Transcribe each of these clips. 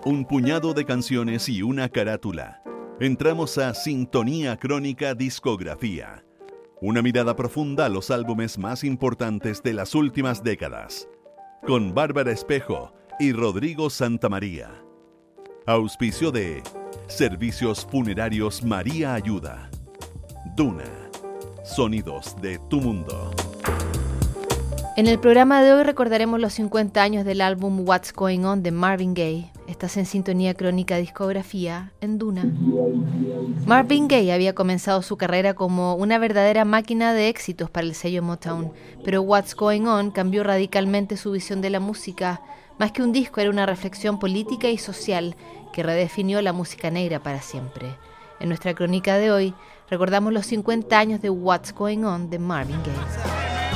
Un puñado de canciones y una carátula. Entramos a Sintonía Crónica Discografía. Una mirada profunda a los álbumes más importantes de las últimas décadas. Con Bárbara Espejo y Rodrigo Santamaría. Auspicio de Servicios Funerarios María Ayuda. Duna. Sonidos de tu mundo. En el programa de hoy recordaremos los 50 años del álbum What's Going On de Marvin Gaye. Estás en Sintonía Crónica Discografía en Duna. Marvin Gaye había comenzado su carrera como una verdadera máquina de éxitos para el sello Motown, pero What's Going On cambió radicalmente su visión de la música. Más que un disco, era una reflexión política y social que redefinió la música negra para siempre. En nuestra crónica de hoy recordamos los 50 años de What's Going On de Marvin Gaye.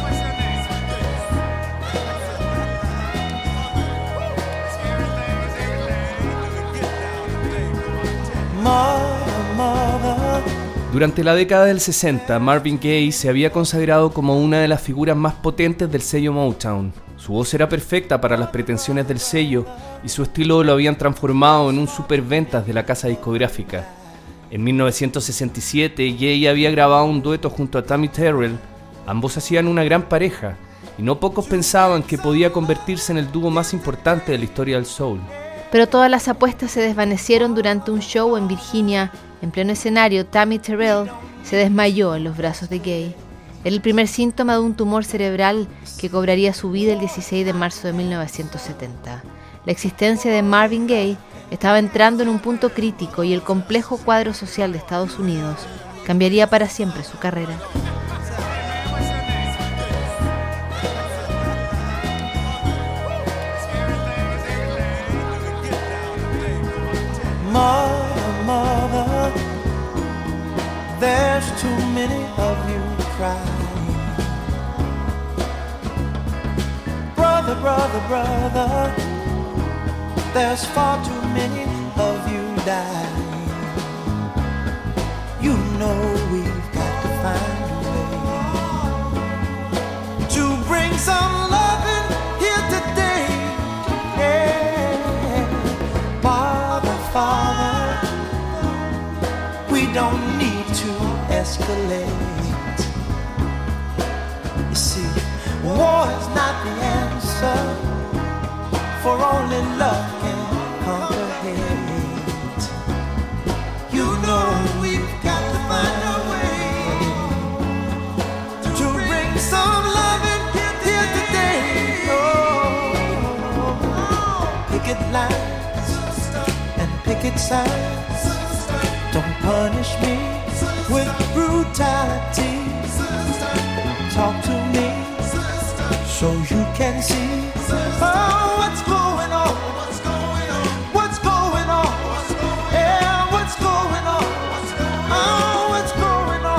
Durante la década del 60, Marvin Gaye se había consagrado como una de las figuras más potentes del sello Motown. Su voz era perfecta para las pretensiones del sello y su estilo lo habían transformado en un superventas de la casa discográfica. En 1967, Gaye había grabado un dueto junto a Tammy Terrell. Ambos hacían una gran pareja y no pocos pensaban que podía convertirse en el dúo más importante de la historia del soul. Pero todas las apuestas se desvanecieron durante un show en Virginia. En pleno escenario, Tammy Terrell se desmayó en los brazos de Gaye. Era el primer síntoma de un tumor cerebral que cobraría su vida el 16 de marzo de 1970. La existencia de Marvin Gaye estaba entrando en un punto crítico y el complejo cuadro social de Estados Unidos cambiaría para siempre su carrera. Mother, there's too many of you crying. Brother, brother, brother, there's far too many of you dying. You know we've got to find a way to bring some loving here today. Yeah. Father, we don't need to escalate. You see, war is not the answer, for only love can conquer hate. You know we've got to find a way to bring some loving here today. Oh, picket lines, picket signs, don't punish me with brutality. Talk to me so you can see what's going on. What's going on? Yeah, what's going on? Oh, what's going on?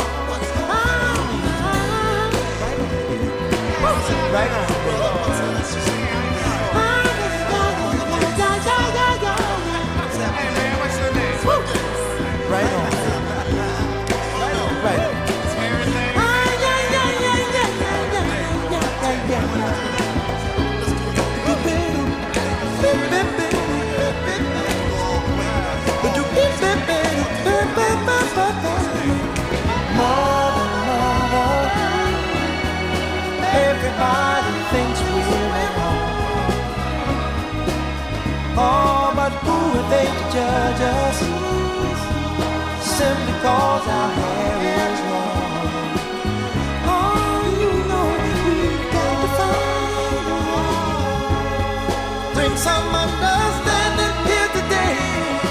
Right on. Right on. Right on. Mother, everybody thinks we're at home. Oh, but who are they to judge us? Simply cause our hair is long. Oh, you know we've got to find a way. Bring some understanding here today.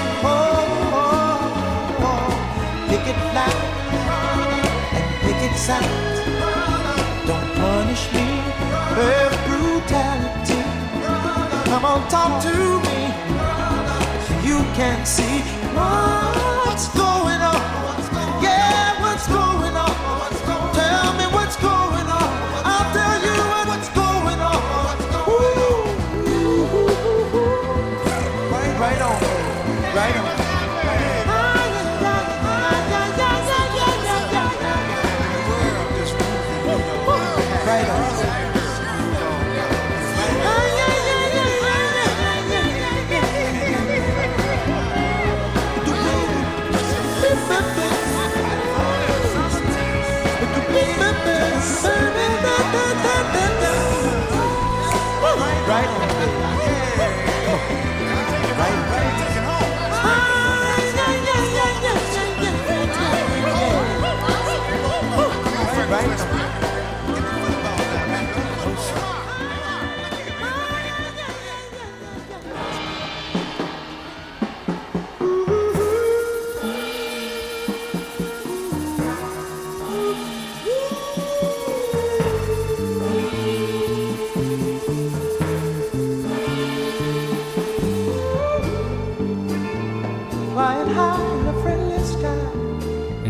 Oh, picket line and picket sign. Don't punish me with brutality. Come on, talk to me so you can see what's going on. Yeah, what's going on? Tell me what's going on. I'll tell you what's going on. Right on, right on. Right on.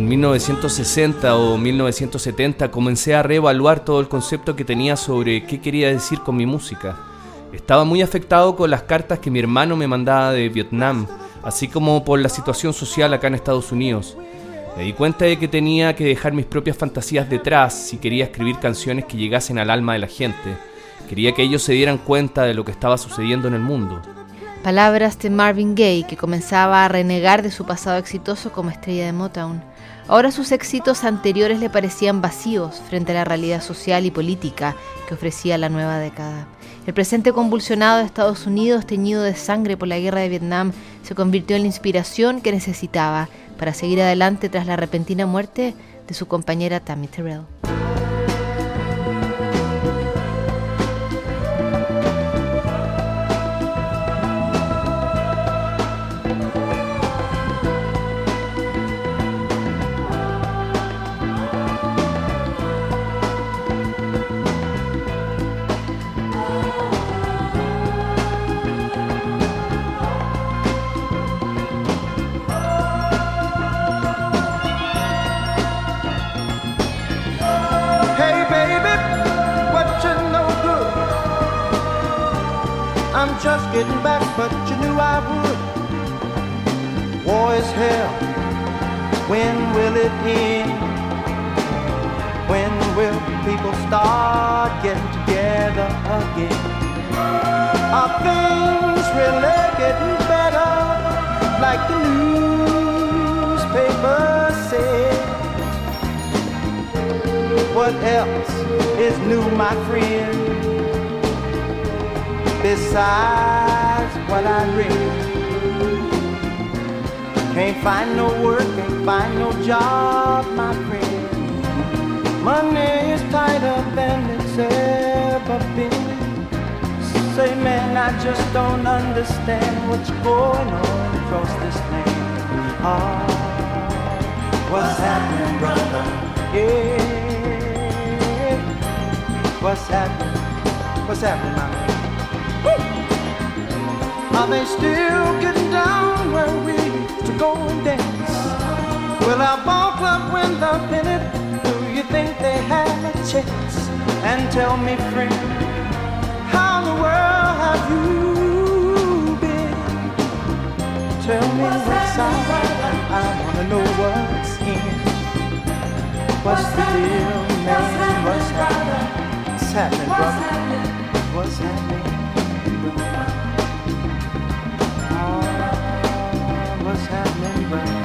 en 1960 o 1970 comencé a reevaluar todo el concepto que tenía sobre qué quería decir con mi música. Estaba muy afectado con las cartas que mi hermano me mandaba de Vietnam, así como por la situación social acá en Estados Unidos. Me di cuenta de que tenía que dejar mis propias fantasías detrás si quería escribir canciones que llegasen al alma de la gente. Quería que ellos se dieran cuenta de lo que estaba sucediendo en el mundo. Palabras de Marvin Gaye, que comenzaba a renegar de su pasado exitoso como estrella de Motown. Ahora sus éxitos anteriores le parecían vacíos frente a la realidad social y política que ofrecía la nueva década. El presente convulsionado de Estados Unidos, teñido de sangre por la guerra de Vietnam, se convirtió en la inspiración que necesitaba para seguir adelante tras la repentina muerte de su compañera Tammy Terrell. Just getting back, but you knew I would. War is hell. When will it end? When will people start getting together again? Are things really getting better? Like the newspapers say. What else is new, my friend? Besides what I read, can't find no work, can't find no job, my friend. Money is tighter than it's ever been. Say, man, I just don't understand what's going on across this land. Oh, what's happening, brother? Yeah, what's happening? What's happening, my man? Are they still getting down where we used to go and dance? Will our ball club win the pennant? Do you think they had a chance? And tell me, friend, how in the world have you been? Tell me what's out, I wanna know what's in. What's the deal, man? What's happening? What's happening, brother? What's happening? What's happening, brother?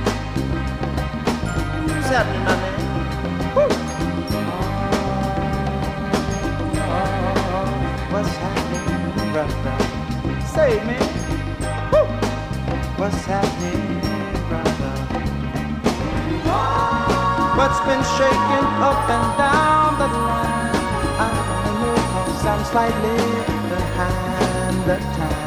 What's happening, my man? Woo! What's happening, brother? Say, man. Woo! What's happening, brother? What's been shaking up and down the line? I don't know, 'cause I'm slightly behind the time.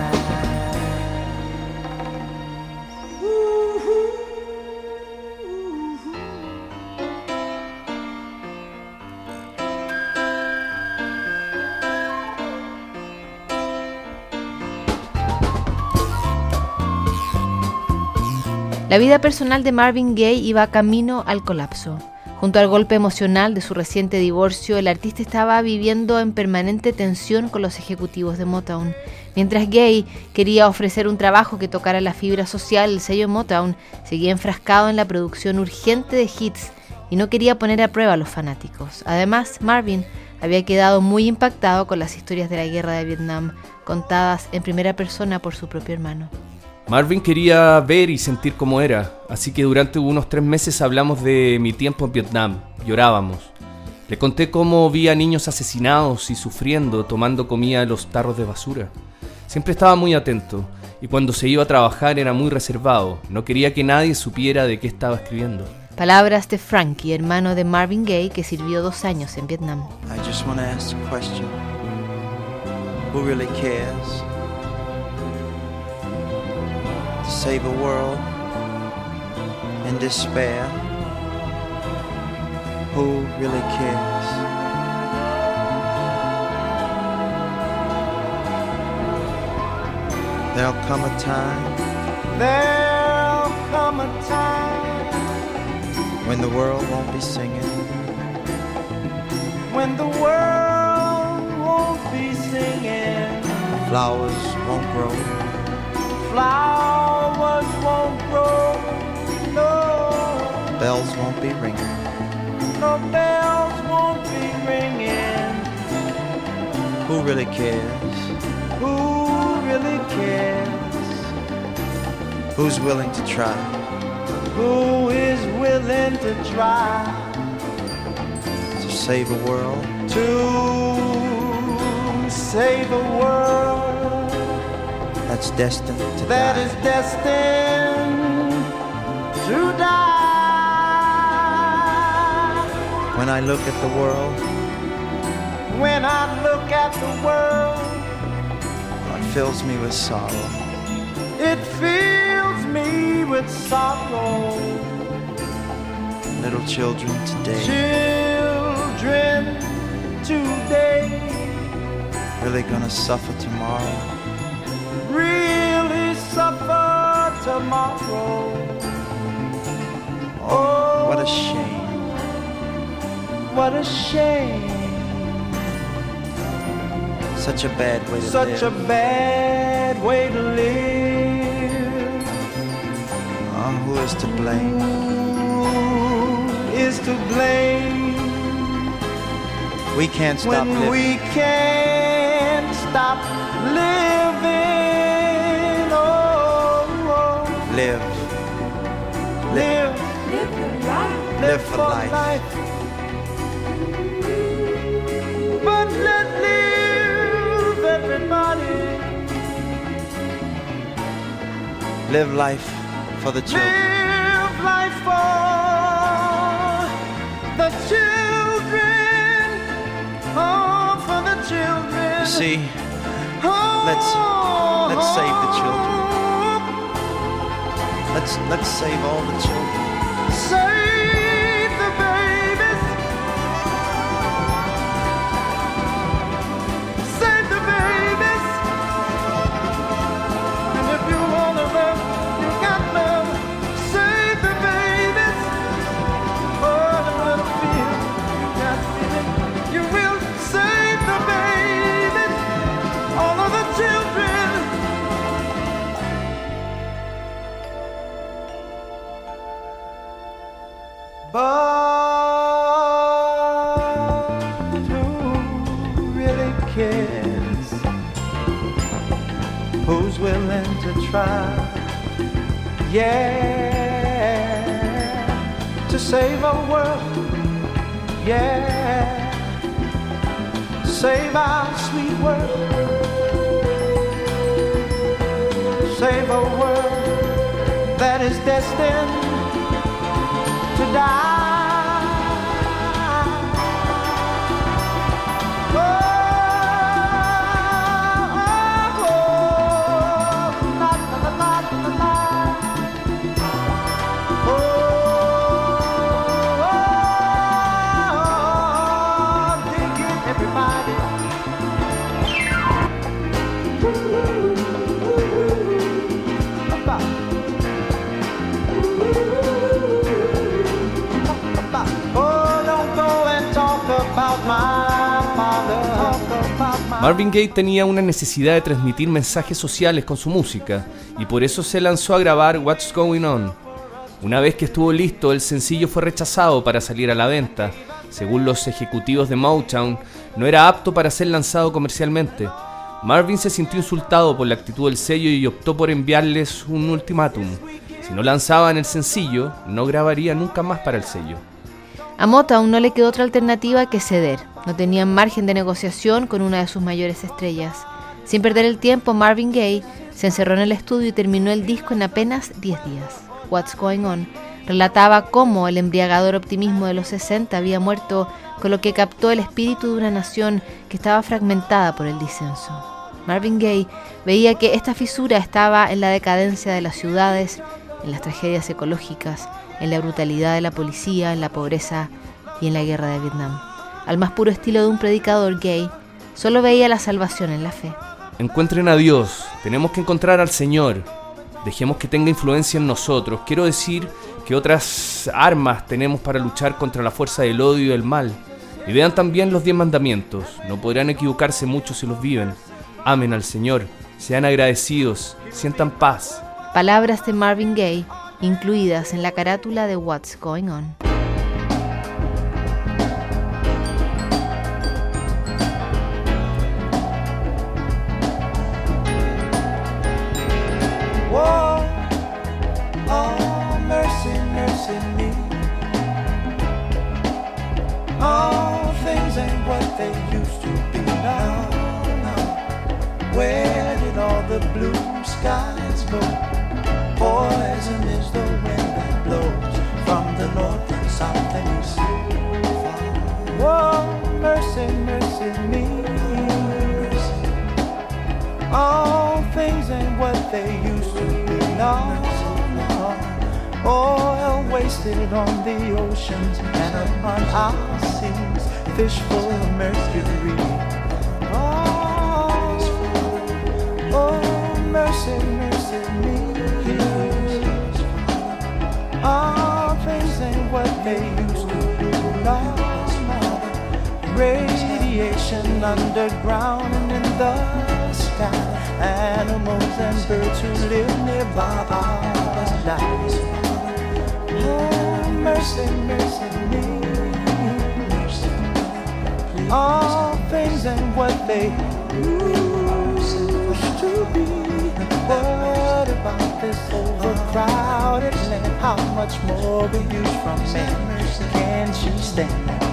La vida personal de Marvin Gaye iba camino al colapso. Junto al golpe emocional de su reciente divorcio, el artista estaba viviendo en permanente tensión con los ejecutivos de Motown. Mientras Gaye quería ofrecer un trabajo que tocara la fibra social, el sello Motown seguía enfrascado en la producción urgente de hits y no quería poner a prueba a los fanáticos. Además, Marvin había quedado muy impactado con las historias de la guerra de Vietnam, contadas en primera persona por su propio hermano. Marvin quería ver y sentir cómo era, así que durante unos 3 meses hablamos de mi tiempo en Vietnam, llorábamos. Le conté cómo vi a niños asesinados y sufriendo, tomando comida de los tarros de basura. Siempre estaba muy atento, y cuando se iba a trabajar era muy reservado, no quería que nadie supiera de qué estaba escribiendo. Palabras de Frankie, hermano de Marvin Gaye, que sirvió 2 años en Vietnam. I just want to ask a question. Who really cares? To save a world in despair. Who really cares? There'll come a time when the world won't be singing, when the world won't be singing, flowers won't grow, flowers won't grow, no, bells won't be ringing, no bells won't be ringing. who really cares? Who really cares? Who's willing to try? Who is willing to try To save a world to save a world that's destined to that die? is destined to die? When I look at the world, When I look at the world, it fills me with sorrow. it fills me with sorrow. Little children today Children today really gonna suffer tomorrow. really suffer tomorrow. Oh, What a shame. what a shame. Such a bad way to Such a live. bad way to live. Who is to blame? Who is to blame We can't stop when living. we can't stop living? Oh, oh. Live. Live, Live for life. But let live, everybody. Live life for the children. Live life for the children. Oh, for the children. See, Oh, let's save the children. Let's save all the children. Save the babies. Save the babies. And if you wanna love, you got love. Save the babies. Oh, the little feel you got feeling. You will save the babies. All of the children. But who really cares? Who's willing to try? Yeah, to save our world. Yeah, save our sweet world. Save a world that is destined to die. Oh, oh, oh, la, la, la, la, la, la. Oh, dig it, everybody. Marvin Gaye tenía una necesidad de transmitir mensajes sociales con su música y por eso se lanzó a grabar What's Going On. Una vez que estuvo listo, el sencillo fue rechazado para salir a la venta. Según los ejecutivos de Motown, no era apto para ser lanzado comercialmente. Marvin se sintió insultado por la actitud del sello y optó por enviarles un ultimátum. Si no lanzaban el sencillo, no grabaría nunca más para el sello. A Motown no le quedó otra alternativa que ceder. No tenían margen de negociación con una de sus mayores estrellas. Sin perder el tiempo, Marvin Gaye se encerró en el estudio y terminó el disco en apenas 10 días. What's Going On relataba cómo el embriagador optimismo de los 60 había muerto, con lo que captó el espíritu de una nación que estaba fragmentada por el disenso. Marvin Gaye veía que esta fisura estaba en la decadencia de las ciudades, en las tragedias ecológicas, en la brutalidad de la policía, en la pobreza y en la guerra de Vietnam. Al más puro estilo de un predicador gay, solo veía la salvación en la fe. Encuentren a Dios, tenemos que encontrar al Señor. Dejemos que tenga influencia en nosotros. Quiero decir qué otras armas tenemos para luchar contra la fuerza del odio y del mal. Y vean también los 10 mandamientos. No podrán equivocarse mucho si los viven. Amen al Señor, sean agradecidos, sientan paz. Palabras de Marvin Gaye incluidas en la carátula de What's Going On. Whoa, oh, mercy, mercy me. All things ain't what they used to be now. Where did all the blue skies go? Poison is the wind that blows from the north and south and east. Whoa, mercy, mercy me. All things ain't what they used to be now. Oil wasted on the oceans and upon our seas, fish full of mercury. Oh, mercy, mercy me. All things ain't what they used to be now. Radiation underground and in the sky. Animals and birds who live nearby our lives. Oh, mercy, mercy me. All things ain't what they used to be. What about this overcrowded land? How much more we use from man? Can't you stand that?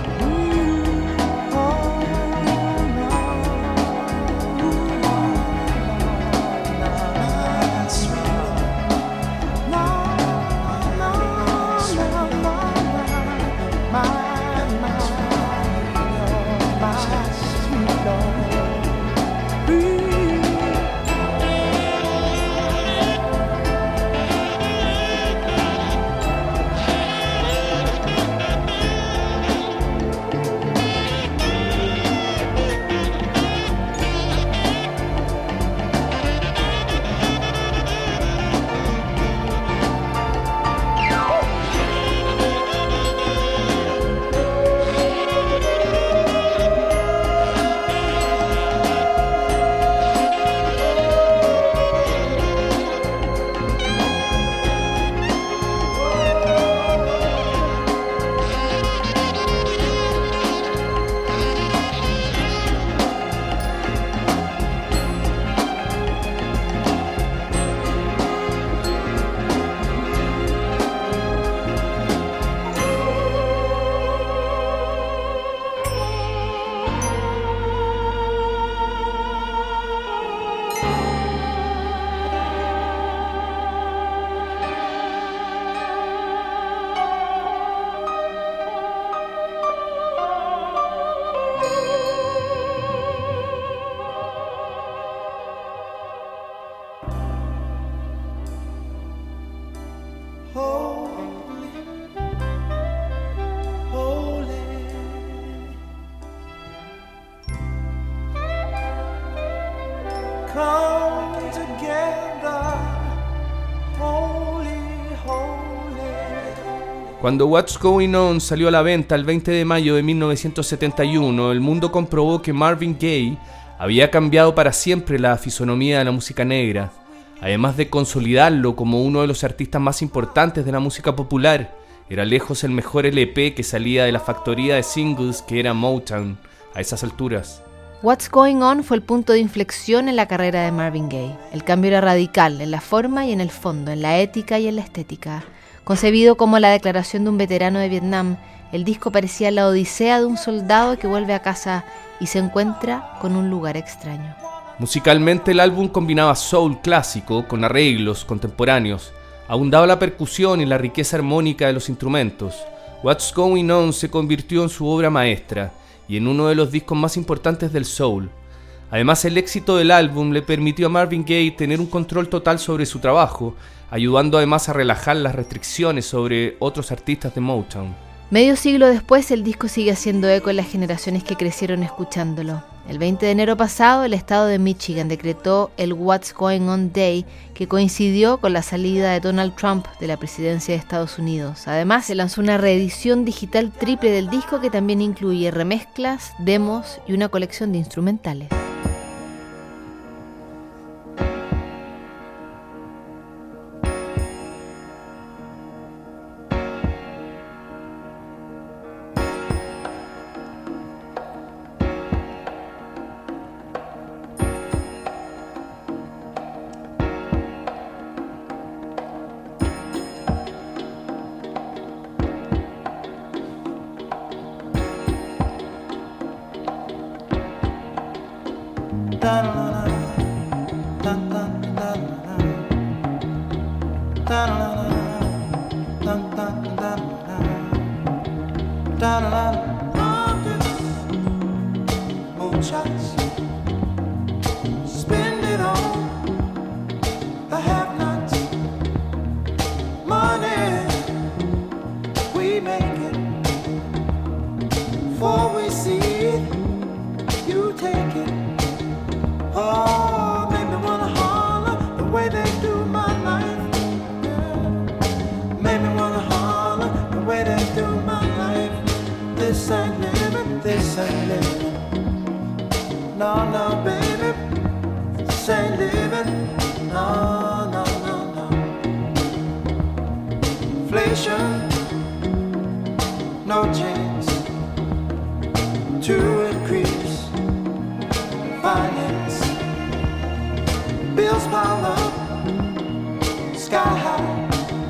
Come together, holy, holy. Cuando What's Going On salió a la venta el 20 de mayo de 1971, el mundo comprobó que Marvin Gaye había cambiado para siempre la fisonomía de la música negra, además de consolidarlo como uno de los artistas más importantes de la música popular. Era lejos el mejor LP que salía de la factoría de singles que era Motown a esas alturas. What's Going On fue el punto de inflexión en la carrera de Marvin Gaye. El cambio era radical en la forma y en el fondo, en la ética y en la estética. Concebido como la declaración de un veterano de Vietnam, el disco parecía la odisea de un soldado que vuelve a casa y se encuentra con un lugar extraño. Musicalmente el álbum combinaba soul clásico con arreglos contemporáneos, abundaba la percusión y la riqueza armónica de los instrumentos. What's Going On se convirtió en su obra maestra y en uno de los discos más importantes del soul. Además, el éxito del álbum le permitió a Marvin Gaye tener un control total sobre su trabajo, ayudando además a relajar las restricciones sobre otros artistas de Motown. Medio siglo después, el disco sigue haciendo eco en las generaciones que crecieron escuchándolo. El 20 de enero pasado, el estado de Michigan decretó el What's Going On Day, que coincidió con la salida de Donald Trump de la presidencia de Estados Unidos. Además, se lanzó una reedición digital triple del disco que también incluye remezclas, demos y una colección de instrumentales. No chance to increase finance. Bills pile up, sky high.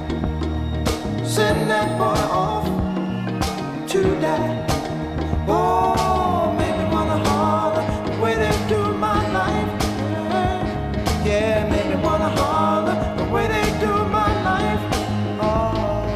Send that boy off to die. Oh, made me wanna holler the way they do my life. Yeah, made me wanna holler the way they do my life. Oh.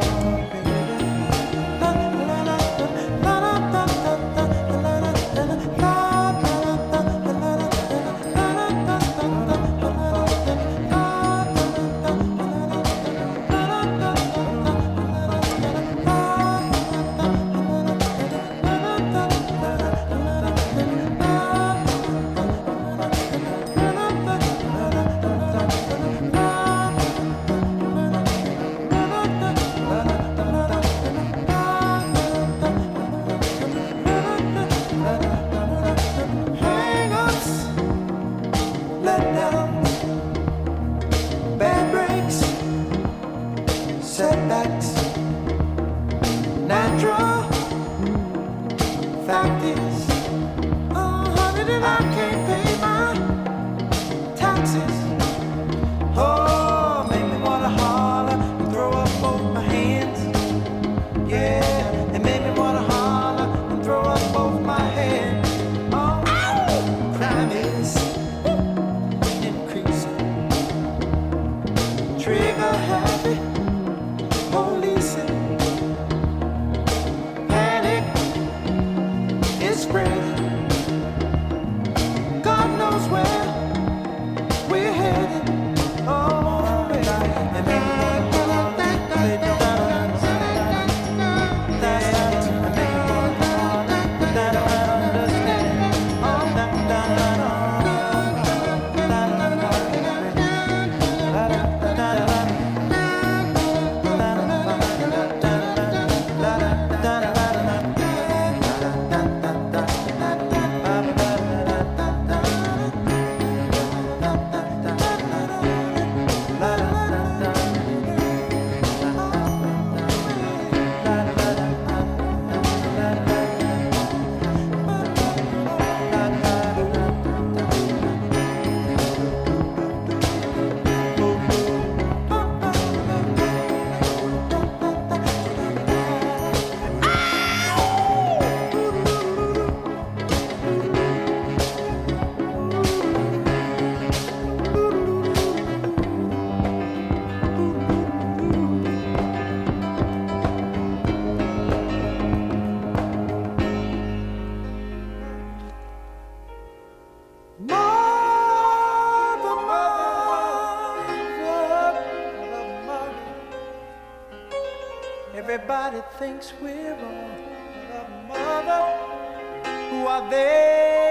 Everybody thinks we're wrong. Mother, who are they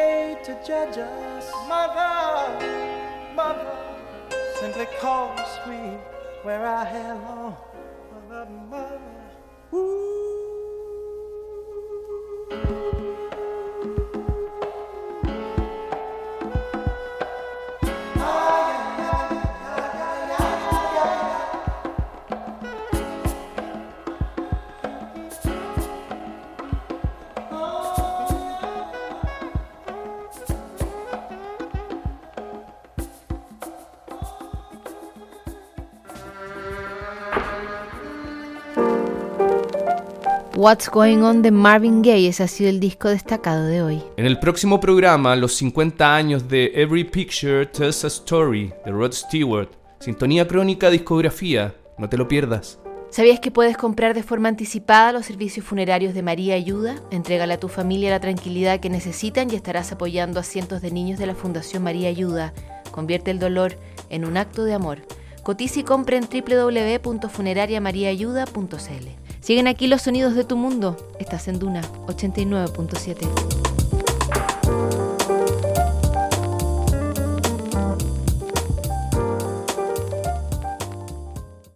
to judge us. Mother, mother, simply cause we wear our hair long. Mother, mother, ooh. What's Going On de Marvin Gaye, ese ha sido el disco destacado de hoy. En el próximo programa, los 50 años de Every Picture Tells a Story de Rod Stewart. Sintonía Crónica Discografía, no te lo pierdas. ¿Sabías que puedes comprar de forma anticipada los servicios funerarios de María Ayuda? Entrégale a tu familia la tranquilidad que necesitan y estarás apoyando a cientos de niños de la Fundación María Ayuda. Convierte el dolor en un acto de amor. Cotiza y compra en www.funerariamariaayuda.cl. Siguen aquí los sonidos de tu mundo. Estás en Duna 89.7.